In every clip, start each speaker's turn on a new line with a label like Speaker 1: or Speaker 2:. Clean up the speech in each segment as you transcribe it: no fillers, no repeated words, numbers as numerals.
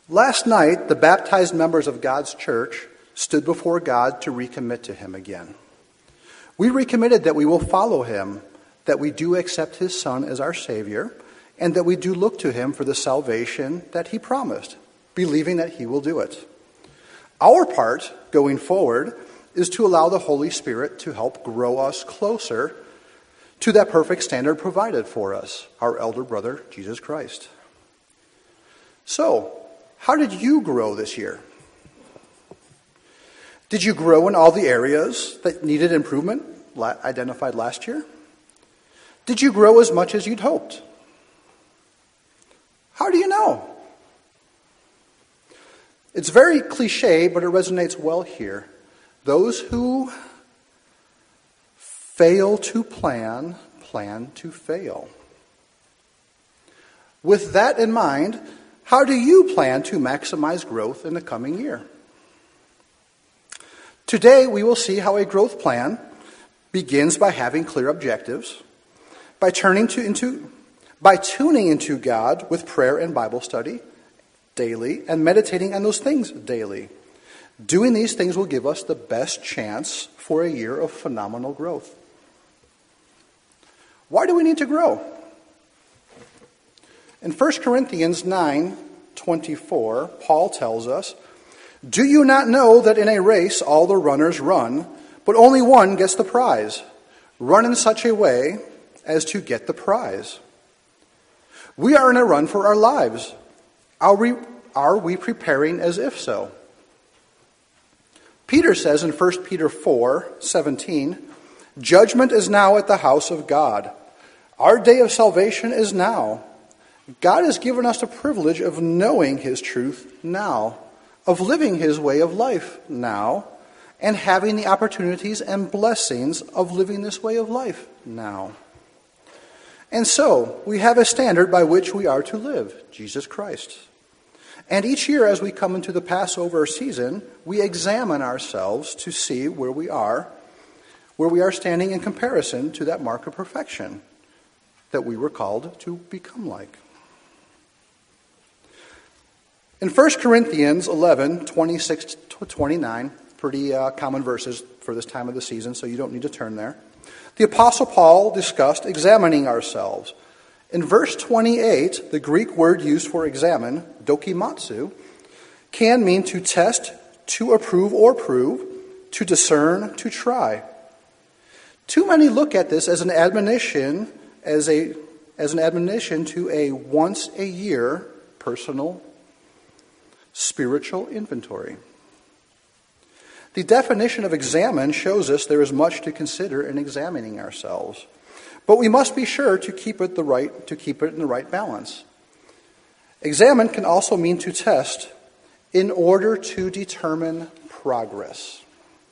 Speaker 1: Last night, the baptized members of God's church stood before God to recommit to him again. We recommitted that we will follow him, that we do accept his Son as our Savior, and that we do look to him for the salvation that he promised, believing that he will do it. Our part, going forward, is to allow the Holy Spirit to help grow us closer to that perfect standard provided for us, our elder brother, Jesus Christ. So, how did you grow this year? Did you grow in all the areas that needed improvement identified last year? Did you grow as much as you'd hoped? How do you know? It's very cliche, but it resonates well here. Those who fail to plan to fail. With that in mind, how do you plan to maximize growth in the coming year? Today, we will see how a growth plan begins by having clear objectives, by tuning into God with prayer and Bible study daily, and meditating on those things daily. Doing these things will give us the best chance for a year of phenomenal growth. Why do we need to grow? In 1 Corinthians 9:24, Paul tells us, "Do you not know that in a race all the runners run, but only one gets the prize? Run in such a way as to get the prize." We are in a run for our lives. Are we preparing as if so? Peter says in 1 Peter 4:17, "Judgment is now at the house of God. Our day of salvation is now." God has given us the privilege of knowing his truth now, of living his way of life now, and having the opportunities and blessings of living this way of life now. And so, we have a standard by which we are to live, Jesus Christ. And each year as we come into the Passover season, we examine ourselves to see where we are standing in comparison to that mark of perfection that we were called to become like. In 1 Corinthians 11:26-29, pretty common verses for this time of the season, so you don't need to turn there, the Apostle Paul discussed examining ourselves. In verse 28, the Greek word used for examine, dokimatsu, can mean to test, to approve or prove, to discern, to try. Too many look at this as an admonition, to a once-a-year personal spiritual inventory. The definition of examine shows us there is much to consider in examining ourselves, but we must be sure to keep it in the right balance. Examine can also mean to test in order to determine progress.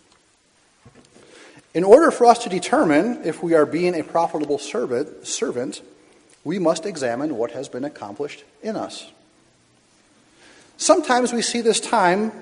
Speaker 1: In order for us to determine if we are being a profitable servant, we must examine what has been accomplished in us. Sometimes we see this time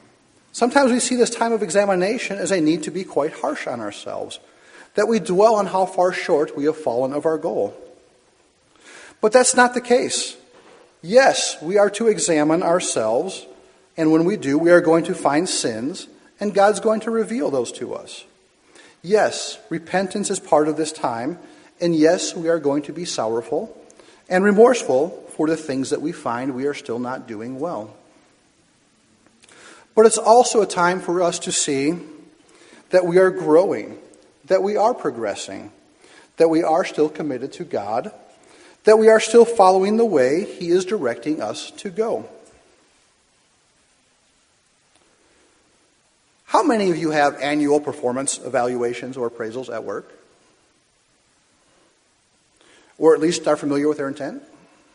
Speaker 1: of examination as a need to be quite harsh on ourselves, that we dwell on how far short we have fallen of our goal. But that's not the case. Yes, we are to examine ourselves, and when we do, we are going to find sins, and God's going to reveal those to us. Yes, repentance is part of this time, and yes, we are going to be sorrowful and remorseful for the things that we find we are still not doing well. But it's also a time for us to see that we are growing, that we are progressing, that we are still committed to God, that we are still following the way he is directing us to go. How many of you have annual performance evaluations or appraisals at work? Or at least are familiar with their intent?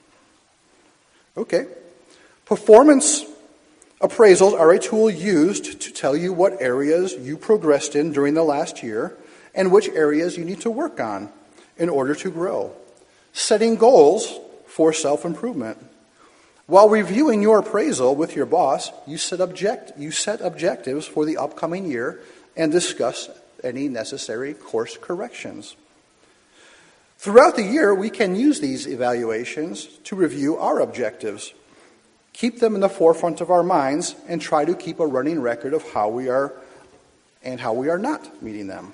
Speaker 1: Okay. Performance appraisals are a tool used to tell you what areas you progressed in during the last year and which areas you need to work on in order to grow. Setting goals for self-improvement. While reviewing your appraisal with your boss, you set objectives for the upcoming year and discuss any necessary course corrections. Throughout the year, we can use these evaluations to review our objectives, keep them in the forefront of our minds, and try to keep a running record of how we are and how we are not meeting them.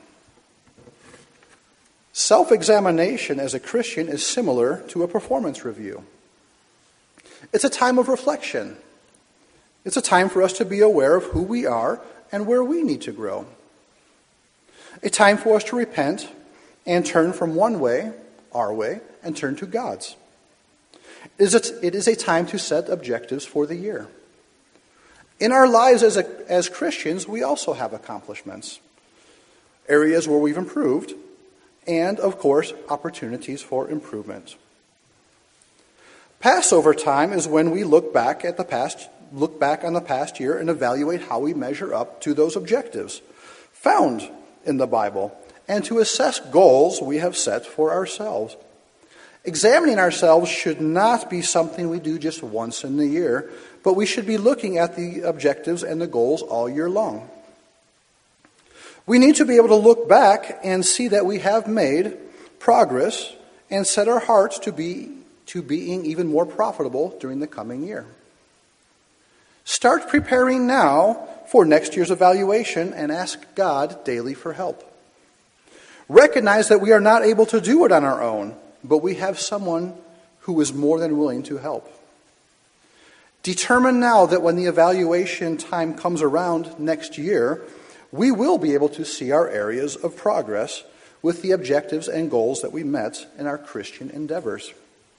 Speaker 1: Self-examination as a Christian is similar to a performance review. It's a time of reflection. It's a time for us to be aware of who we are and where we need to grow. A time for us to repent and turn from one way, our way, and turn to God's. It is a time to set objectives for the year. In our lives as Christians, we also have accomplishments, areas where we've improved, and, of course, opportunities for improvement. Passover time is when we look back on the past year and evaluate how we measure up to those objectives found in the Bible, and to assess goals we have set for ourselves. Examining ourselves should not be something we do just once in the year, but we should be looking at the objectives and the goals all year long. We need to be able to look back and see that we have made progress and set our hearts to being even more profitable during the coming year. Start preparing now for next year's evaluation and ask God daily for help. Recognize that we are not able to do it on our own, but we have someone who is more than willing to help. Determine now that when the evaluation time comes around next year, we will be able to see our areas of progress with the objectives and goals that we met in our Christian endeavors.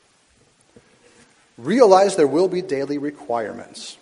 Speaker 1: Realize there will be daily requirements.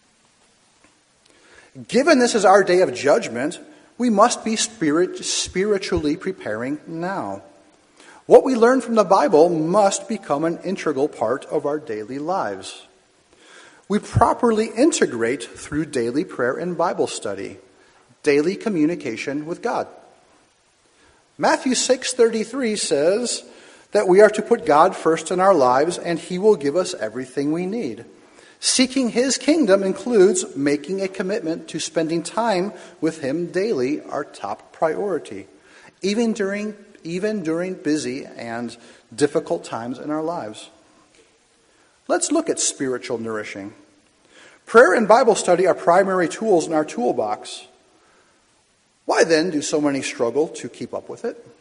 Speaker 1: Given this is our day of judgment, we must be spiritually preparing now. What we learn from the Bible must become an integral part of our daily lives. We properly integrate through daily prayer and Bible study, daily communication with God. Matthew 6:33 says that we are to put God first in our lives and He will give us everything we need. Seeking His kingdom includes making a commitment to spending time with Him daily, our top priority, even during busy and difficult times in our lives. Let's look at spiritual nourishing. Prayer and Bible study are primary tools in our toolbox. Why then do so many struggle to keep up with it?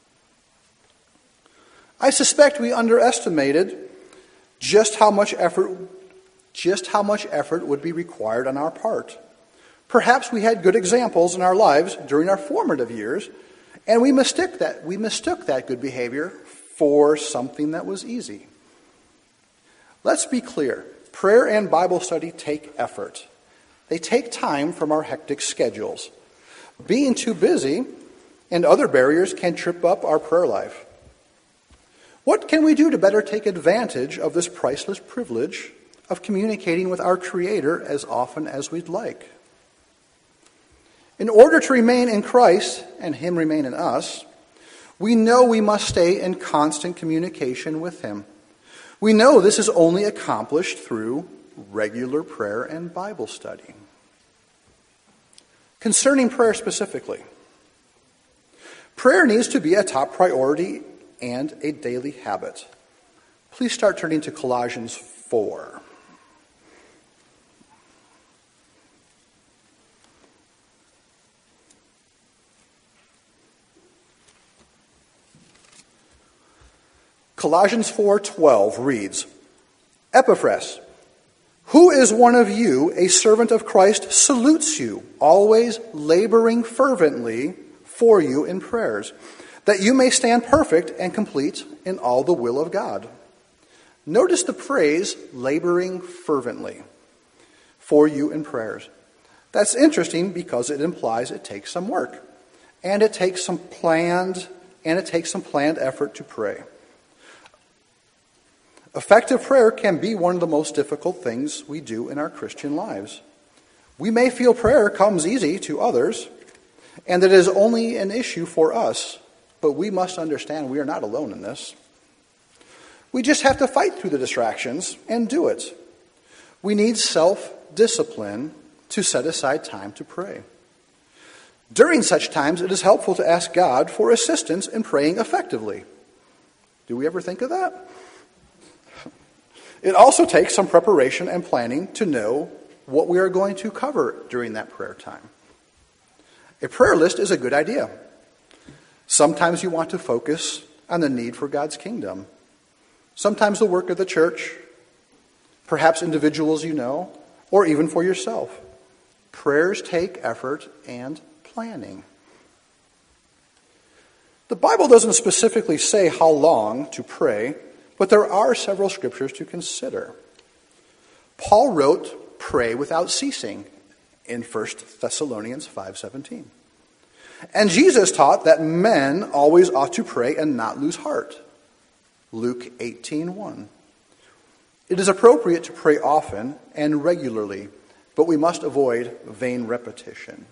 Speaker 1: I suspect we underestimated just how much effort would be required on our part. Perhaps we had good examples in our lives during our formative years, and we mistook that good behavior for something that was easy. Let's be clear. Prayer and Bible study take effort. They take time from our hectic schedules. Being too busy and other barriers can trip up our prayer life. What can we do to better take advantage of this priceless privilege of communicating with our Creator as often as we'd like? In order to remain in Christ and Him remain in us, we know we must stay in constant communication with Him. We know this is only accomplished through regular prayer and Bible study. Concerning prayer specifically, prayer needs to be a top priority and a daily habit. Please start turning to Colossians 4. Colossians 4:12 reads, Epaphras, who is one of you, a servant of Christ, salutes you, always laboring fervently for you in prayers, that you may stand perfect and complete in all the will of God. Notice the phrase, laboring fervently for you in prayers. That's interesting because it implies it takes some work, and it takes some planned effort to pray. Effective prayer can be one of the most difficult things we do in our Christian lives. We may feel prayer comes easy to others, and that it is only an issue for us, but we must understand we are not alone in this. We just have to fight through the distractions and do it. We need self-discipline to set aside time to pray. During such times, it is helpful to ask God for assistance in praying effectively. Do we ever think of that? It also takes some preparation and planning to know what we are going to cover during that prayer time. A prayer list is a good idea. Sometimes you want to focus on the need for God's kingdom. Sometimes the work of the church, perhaps individuals you know, or even for yourself. Prayers take effort and planning. The Bible doesn't specifically say how long to pray, but there are several scriptures to consider. Paul wrote, "Pray without ceasing," in 1 Thessalonians 5:17. And Jesus taught that men always ought to pray and not lose heart, Luke 18:1. It is appropriate to pray often and regularly, but we must avoid vain repetition.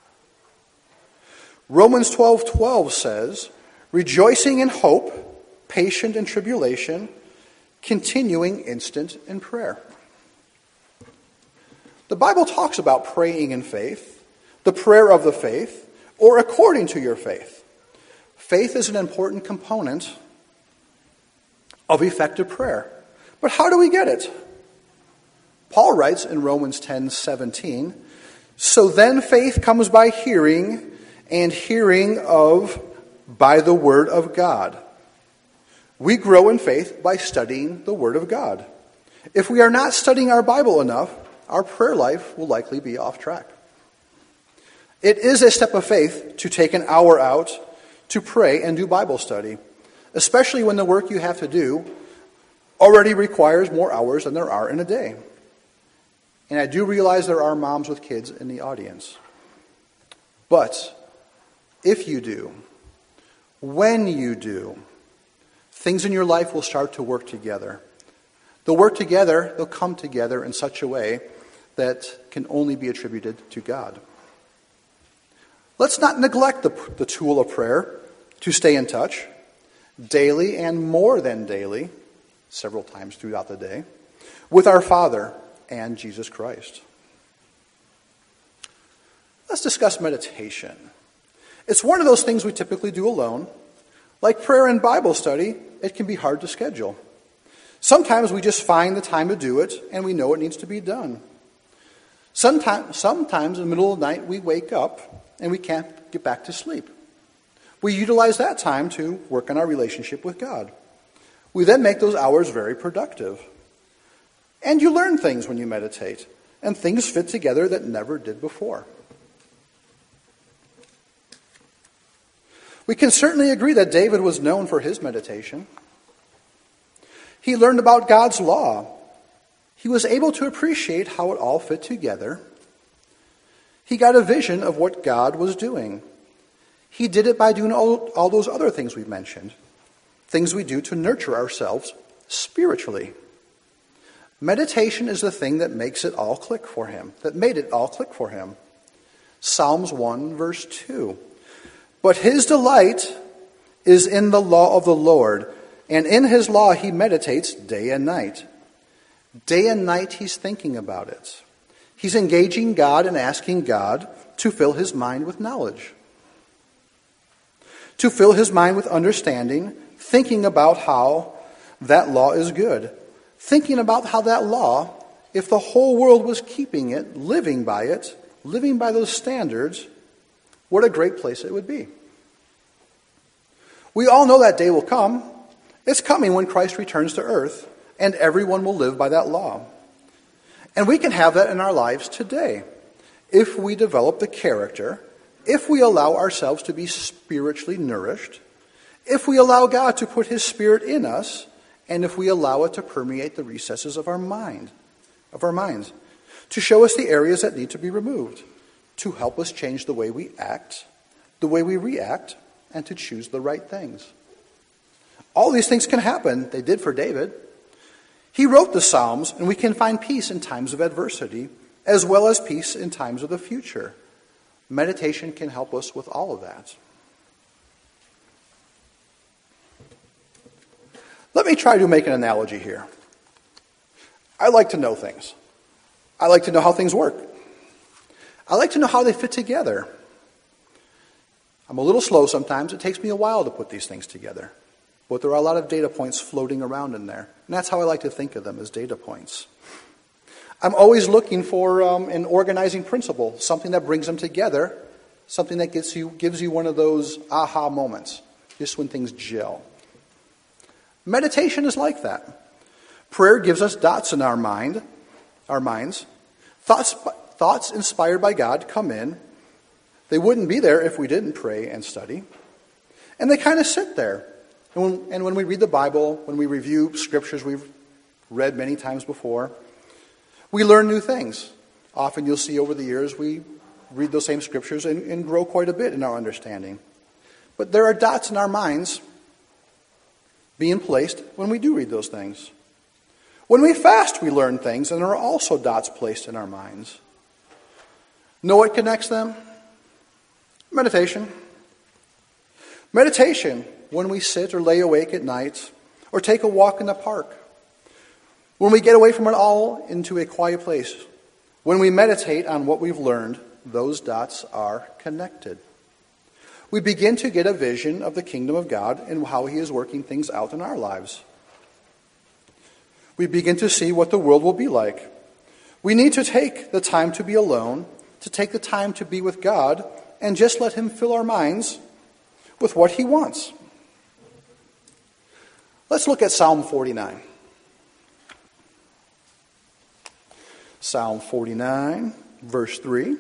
Speaker 1: Romans 12:12 says, "Rejoicing in hope, patient in tribulation, continuing instant in prayer." The Bible talks about praying in faith, the prayer of the faith, or according to your faith. Faith is an important component of effective prayer. But how do we get it? Paul writes in Romans 10:17, "So then faith comes by hearing, and hearing by the word of God." We grow in faith by studying the word of God. If we are not studying our Bible enough, our prayer life will likely be off track. It is a step of faith to take an hour out to pray and do Bible study, especially when the work you have to do already requires more hours than there are in a day. And I do realize there are moms with kids in the audience. But if you do, when you do, things in your life will start to work together. They'll work together, they'll come together in such a way that can only be attributed to God. Let's not neglect the tool of prayer to stay in touch daily and more than daily, several times throughout the day, with our Father and Jesus Christ. Let's discuss meditation. It's one of those things we typically do alone. Like prayer and Bible study, it can be hard to schedule. Sometimes we just find the time to do it, and we know it needs to be done. Sometimes in the middle of the night, we wake up and we can't get back to sleep. We utilize that time to work on our relationship with God. We then make those hours very productive. And you learn things when you meditate, and things fit together that never did before. We can certainly agree that David was known for his meditation. He learned about God's law. He was able to appreciate how it all fit together. He got a vision of what God was doing. He did it by doing all those other things we've mentioned, things we do to nurture ourselves spiritually. Meditation is the thing that makes it all click for him, that made it all click for him. Psalms 1, verse 2. "But his delight is in the law of the Lord, and in his law he meditates day and night." Day and night he's thinking about it. He's engaging God and asking God to fill his mind with knowledge, to fill his mind with understanding, thinking about how that law is good, thinking about how that law, if the whole world was keeping it, living by those standards, what a great place it would be. We all know that day will come. It's coming when Christ returns to earth, and everyone will live by that law. And we can have that in our lives today if we develop the character, if we allow ourselves to be spiritually nourished, if we allow God to put his Spirit in us, and if we allow it to permeate the recesses of our minds, to show us the areas that need to be removed, to help us change the way we act, the way we react, and to choose the right things. All these things can happen. They did for David. He wrote the Psalms, and we can find peace in times of adversity, as well as peace in times of the future. Meditation can help us with all of that. Let me try to make an analogy here. I like to know things. I like to know how things work. I like to know how they fit together. I'm a little slow sometimes. It takes me a while to put these things together. But there are a lot of data points floating around in there. And that's how I like to think of them, as data points. I'm always looking for an organizing principle, something that brings them together, something that gives you one of those aha moments, just when things gel. Meditation is like that. Prayer gives us dots in our minds. Thoughts inspired by God come in. They wouldn't be there if we didn't pray and study. And they kind of sit there. And when we read the Bible, when we review scriptures we've read many times before, we learn new things. Often you'll see over the years we read those same scriptures and grow quite a bit in our understanding. But there are dots in our minds being placed when we do read those things. When we fast, we learn things, and there are also dots placed in our minds. Know what connects them? Meditation. Meditation, when we sit or lay awake at night, or take a walk in the park. When we get away from it all into a quiet place. When we meditate on what we've learned, those dots are connected. We begin to get a vision of the kingdom of God and how He is working things out in our lives. We begin to see what the world will be like. We need to take the time to be alone, to take the time to be with God, and just let Him fill our minds with what He wants. Let's look at Psalm 49. Psalm 49, verse 3.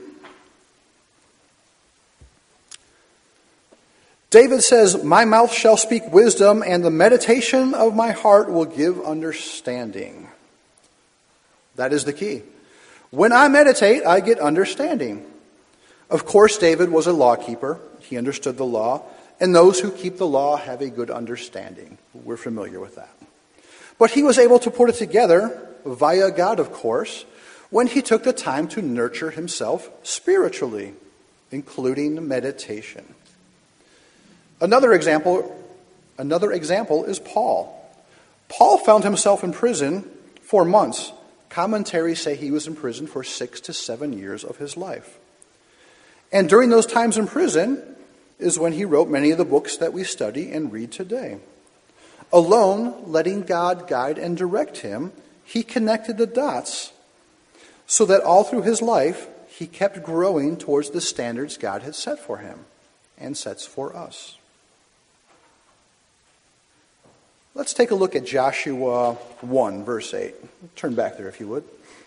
Speaker 1: David says, "My mouth shall speak wisdom, and the meditation of my heart will give understanding." That is the key. When I meditate, I get understanding. Of course, David was a lawkeeper. He understood the law. And those who keep the law have a good understanding. We're familiar with that. But he was able to put it together, via God, of course, when he took the time to nurture himself spiritually, including meditation. Another example is Paul. Paul found himself in prison for months. Commentaries say he was in prison for 6 to 7 years of his life. And during those times in prison is when he wrote many of the books that we study and read today. Alone, letting God guide and direct him, he connected the dots so that all through his life, he kept growing towards the standards God had set for him and sets for us. Let's take a look at Joshua 1, verse 8. Turn back there if you would.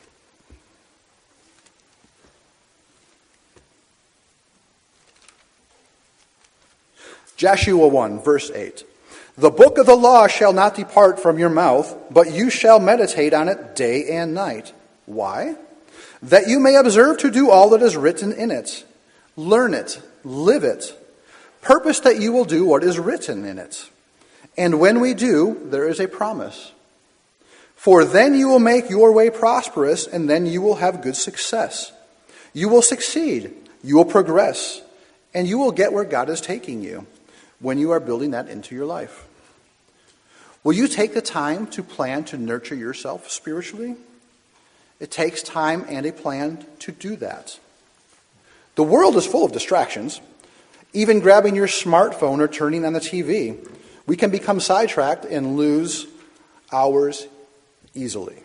Speaker 1: Joshua 1, verse 8. "The book of the law shall not depart from your mouth, but you shall meditate on it day and night." Why? "That you may observe to do all that is written in it. Learn it, live it. Purpose that you will do what is written in it. And when we do, there is a promise. For then you will make your way prosperous, and then you will have good success. You will succeed, you will progress, and you will get where God is taking you when you are building that into your life." Will you take the time to plan to nurture yourself spiritually? It takes time and a plan to do that. The world is full of distractions. Even grabbing your smartphone or turning on the TV, we can become sidetracked and lose hours easily.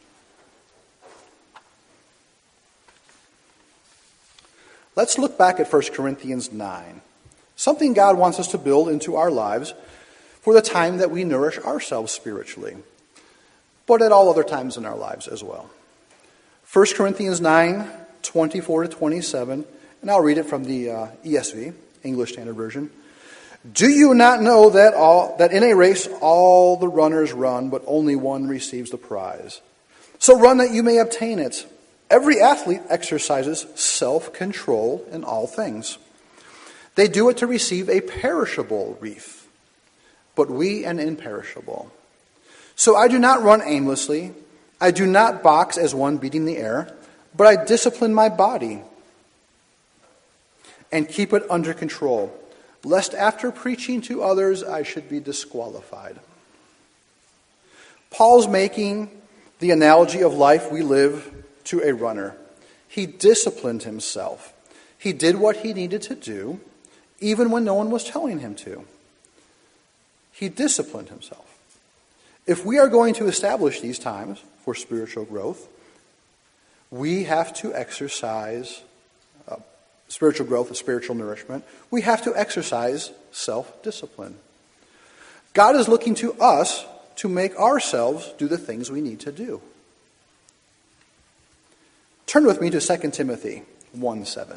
Speaker 1: Let's look back at 1 Corinthians 9. Something God wants us to build into our lives for the time that we nourish ourselves spiritually, but at all other times in our lives as well. 1 Corinthians 9, 24 to 27, and I'll read it from the ESV, English Standard Version. "Do you not know that in a race all the runners run, but only one receives the prize? So run that you may obtain it. Every athlete exercises self-control in all things. They do it to receive a perishable wreath, but we an imperishable. So I do not run aimlessly. I do not box as one beating the air, but I discipline my body and keep it under control, lest after preaching to others I should be disqualified." Paul's making the analogy of life we live to a runner. He disciplined himself. He did what he needed to do, even when no one was telling him to. He disciplined himself. If we are going to establish these times for spiritual growth, we have to exercise spiritual growth and spiritual nourishment. We have to exercise self-discipline. God is looking to us to make ourselves do the things we need to do. Turn with me to 2 Timothy 1:7.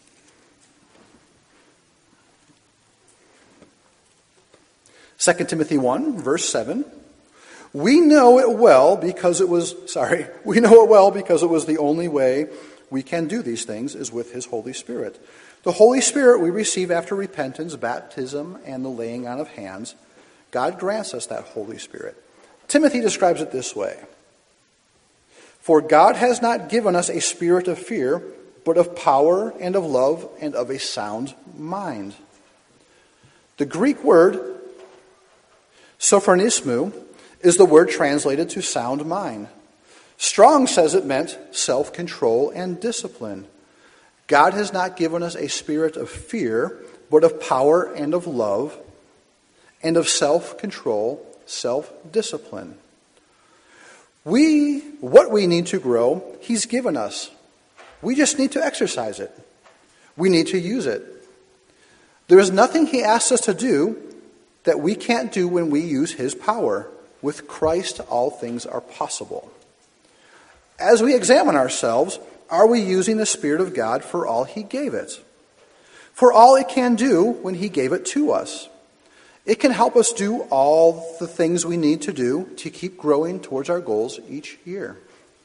Speaker 1: 2 Timothy 1, verse 7. We know it well because it was the only way we can do these things is with his Holy Spirit. The Holy Spirit we receive after repentance, baptism, and the laying on of hands. God grants us that Holy Spirit. Timothy describes it this way. For God has not given us a spirit of fear, but of power and of love and of a sound mind. The Greek word sophronismu is the word translated to sound mind. Strong says it meant self-control and discipline. God has not given us a spirit of fear, but of power and of love and of self-control, self-discipline. What we need to grow, he's given us. We just need to exercise it. We need to use it. There is nothing he asks us to do that we can't do when we use his power. With Christ, all things are possible. As we examine ourselves, are we using the Spirit of God for all he gave it? For all it can do when he gave it to us. It can help us do all the things we need to do to keep growing towards our goals each year.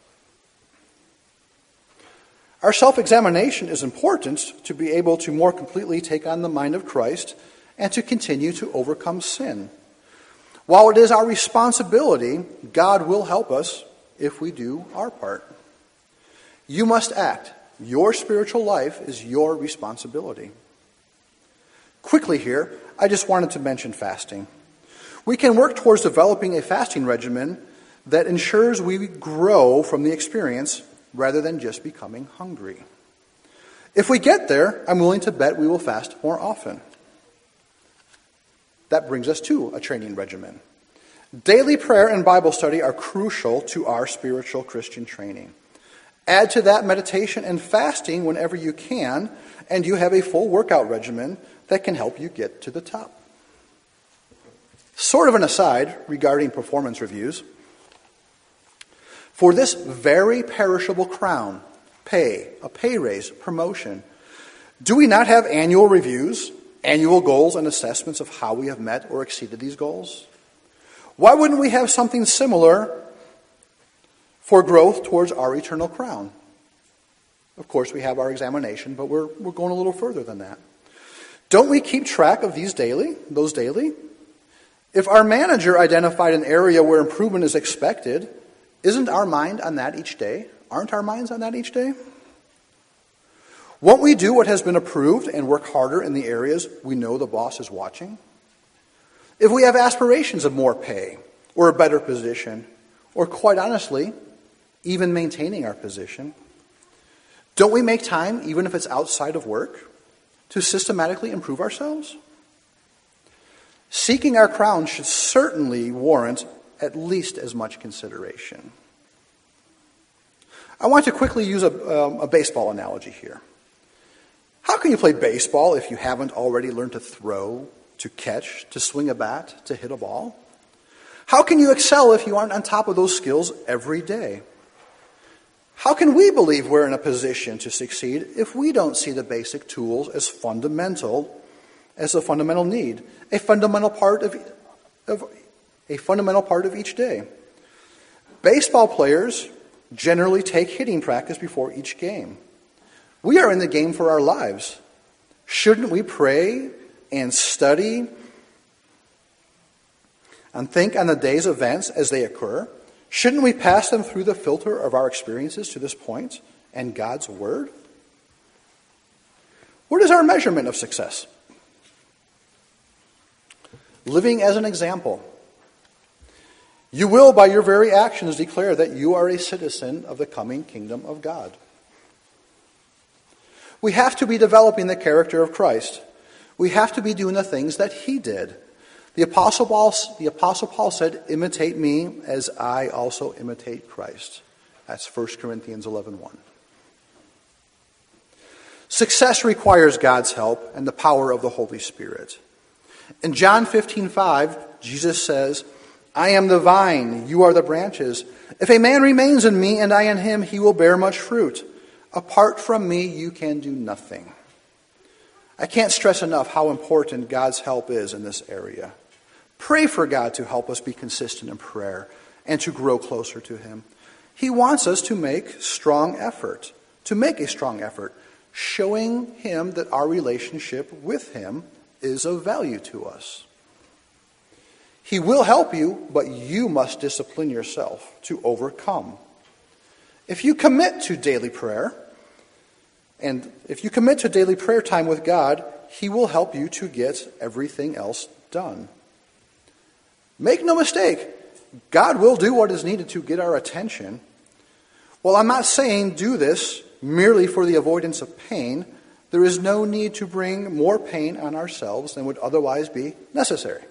Speaker 1: Our self-examination is important to be able to more completely take on the mind of Christ and to continue to overcome sin. While it is our responsibility, God will help us if we do our part. You must act. Your spiritual life is your responsibility. Quickly here, I just wanted to mention fasting. We can work towards developing a fasting regimen that ensures we grow from the experience rather than just becoming hungry. If we get there, I'm willing to bet we will fast more often. That brings us to a training regimen. Daily prayer and Bible study are crucial to our spiritual Christian training. Add to that meditation and fasting whenever you can, and you have a full workout regimen that can help you get to the top. Sort of an aside regarding performance reviews. For this very perishable crown, a pay raise, promotion, do we not have annual reviews, annual goals and assessments of how we have met or exceeded these goals? Why wouldn't we have something similar for growth towards our eternal crown? Of course, we have our examination, but we're going a little further than that. Don't we keep track of those daily? If our manager identified an area where improvement is expected, isn't our mind on that each day? Aren't our minds on that each day? Won't we do what has been approved and work harder in the areas we know the boss is watching? If we have aspirations of more pay or a better position, or quite honestly, even maintaining our position, don't we make time, even if it's outside of work, to systematically improve ourselves? Seeking our crown should certainly warrant at least as much consideration. I want to quickly use a baseball analogy here. How can you play baseball if you haven't already learned to throw, to catch, to swing a bat, to hit a ball? How can you excel if you aren't on top of those skills every day? How can we believe we're in a position to succeed if we don't see the basic tools as a fundamental need, a fundamental part of each day? Baseball players generally take hitting practice before each game. We are in the game for our lives. Shouldn't we pray and study and think on the day's events as they occur? Shouldn't we pass them through the filter of our experiences to this point and God's Word? What is our measurement of success? Living as an example. You will, by your very actions, declare that you are a citizen of the coming kingdom of God. We have to be developing the character of Christ. We have to be doing the things that he did. The Apostle Paul said, imitate me as I also imitate Christ. That's 1 Corinthians 11:1. Success requires God's help and the power of the Holy Spirit. In John 15:5, Jesus says, I am the vine, you are the branches. If a man remains in me and I in him, he will bear much fruit. Apart from me, you can do nothing. I can't stress enough how important God's help is in this area. Pray for God to help us be consistent in prayer and to grow closer to him. He wants us to make a strong effort, showing him that our relationship with him is of value to us. He will help you, but you must discipline yourself to overcome. If you commit to daily prayer, and if you commit to daily prayer time with God, he will help you to get everything else done. Make no mistake, God will do what is needed to get our attention. While I'm not saying do this merely for the avoidance of pain, there is no need to bring more pain on ourselves than would otherwise be necessary.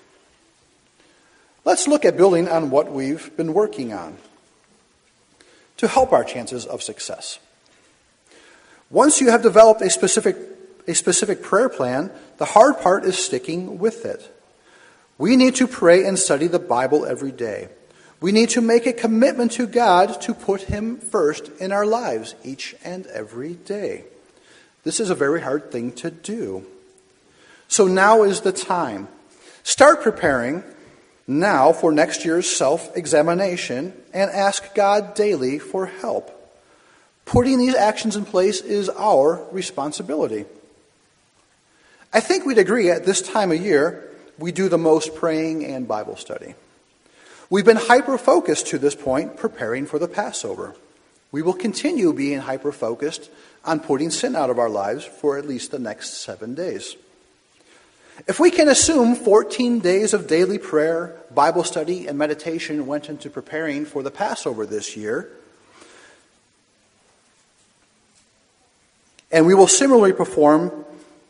Speaker 1: Let's look at building on what we've been working on to help our chances of success. Once you have developed a specific prayer plan, the hard part is sticking with it. We need to pray and study the Bible every day. We need to make a commitment to God to put him first in our lives each and every day. This is a very hard thing to do. So now is the time. Start preparing now for next year's self-examination and ask God daily for help. Putting these actions in place is our responsibility. I think we'd agree at this time of year, we do the most praying and Bible study. We've been hyper-focused to this point, preparing for the Passover. We will continue being hyper-focused on putting sin out of our lives for at least the next 7 days. If we can assume 14 days of daily prayer, Bible study, and meditation went into preparing for the Passover this year, and we will similarly perform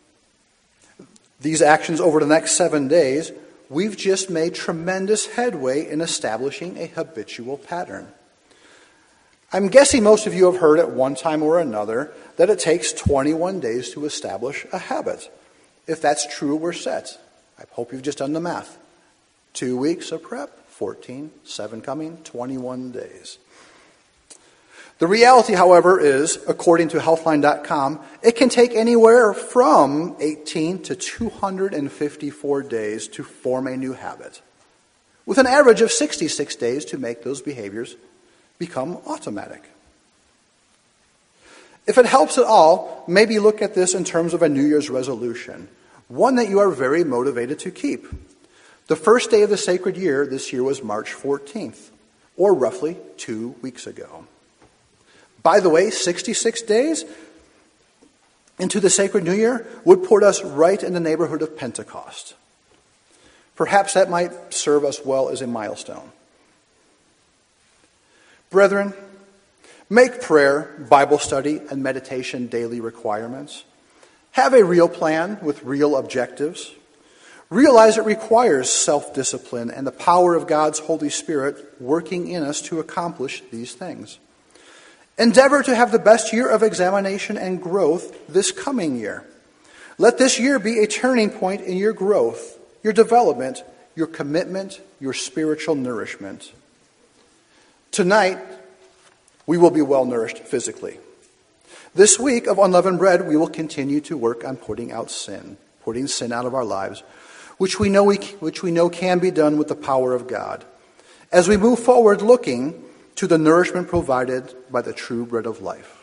Speaker 1: these actions over the next 7 days, we've just made tremendous headway in establishing a habitual pattern. I'm guessing most of you have heard at one time or another that it takes 21 days to establish a habit. If that's true, we're set. I hope you've just done the math. 2 weeks of prep, 14, 7 coming, 21 days. The reality, however, is, according to Healthline.com, it can take anywhere from 18 to 254 days to form a new habit, with an average of 66 days to make those behaviors become automatic. If it helps at all, maybe look at this in terms of a New Year's resolution, one that you are very motivated to keep. The first day of the sacred year this year was March 14th, or roughly 2 weeks ago. By the way, 66 days into the sacred New Year would put us right in the neighborhood of Pentecost. Perhaps that might serve us well as a milestone. Brethren, make prayer, Bible study, and meditation daily requirements. Have a real plan with real objectives. Realize it requires self-discipline and the power of God's Holy Spirit working in us to accomplish these things. Endeavor to have the best year of examination and growth this coming year. Let this year be a turning point in your growth, your development, your commitment, your spiritual nourishment. Tonight, we will be well nourished physically. This week of unleavened bread, we will continue to work on putting sin out of our lives, which we know can be done with the power of God. As we move forward looking to the nourishment provided by the true bread of life.